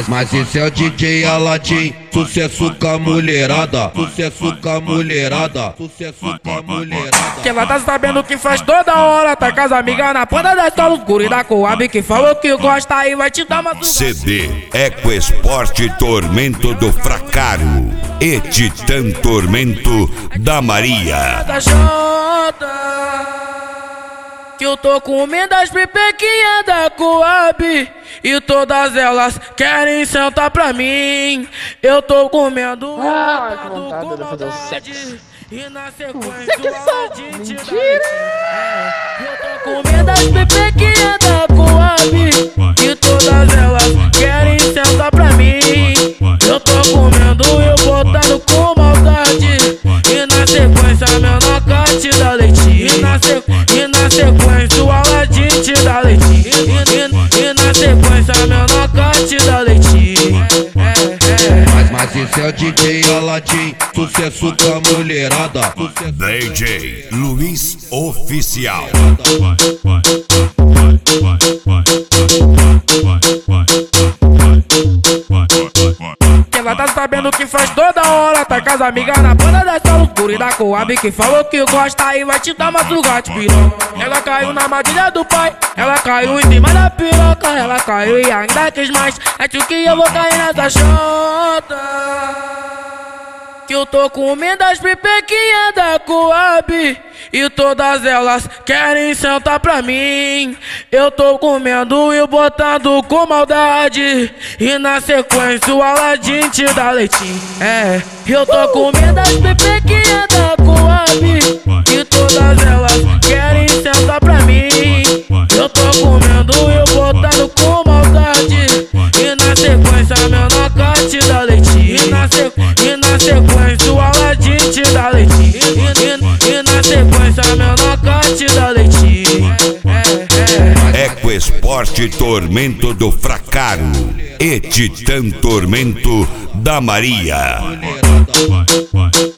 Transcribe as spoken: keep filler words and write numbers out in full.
Mas, mas esse é o D J Aladim, sucesso com a mulherada, sucesso com a mulherada, sucesso com a mulherada. Que ela tá sabendo que faz toda hora, tá com as amigas na ponta da escola, os guri da Coab que falou que gosta aí vai te dar uma C D EcoSport Tormento do Fracaro e Titã Tormento da Maria. da Jota, que eu tô comendo as pipequinhas da Coab e todas elas querem sentar pra mim. Eu tô comendo ah, que vontade de fazer o sexo. E na sequência o mentira. Eu tô comendo as pipequinhas da Coab e todas elas querem sentar pra mim. Eu tô comendo e eu botando com maldade. E na sequência meu nocaute dá leitinho. E na, sequ... e na sequência o Aladim te dá leitinho. E, e, e na sequência meu nocaute dá leitinho. É, é, é. Mas, mas esse é o D J Aladim, sucesso com a mulherada, D J Luiz Oficial. Ela tá sabendo que faz toda hora, tá com as amigas na banda da escola, os guri da Coab que falou que gosta aí vai te dar uma sugate, pirão. Ela caiu na armadilha do pai, ela caiu em cima da piroca, ela caiu e ainda quis mais. Acho que eu vou cair nessa chota, que eu tô comendo as pipequinhas da Coab e todas elas querem sentar pra mim. Eu tô comendo e botando com maldade. E na sequência o Aladim te dá leitinho. É, eu tô comendo as pipequinhas da Coab e todas elas querem sentar pra mim. Eu tô comendo e botando com maldade. E na sequência meu nocaute dá leitinho. E na, sequ... e na sequência o Aladim te dá leitinho. E, e, e na sequência meu nocaute dá leitinho. É, é, é. EcoSport Tormento do Fracaro e Titã Tormento da Maria.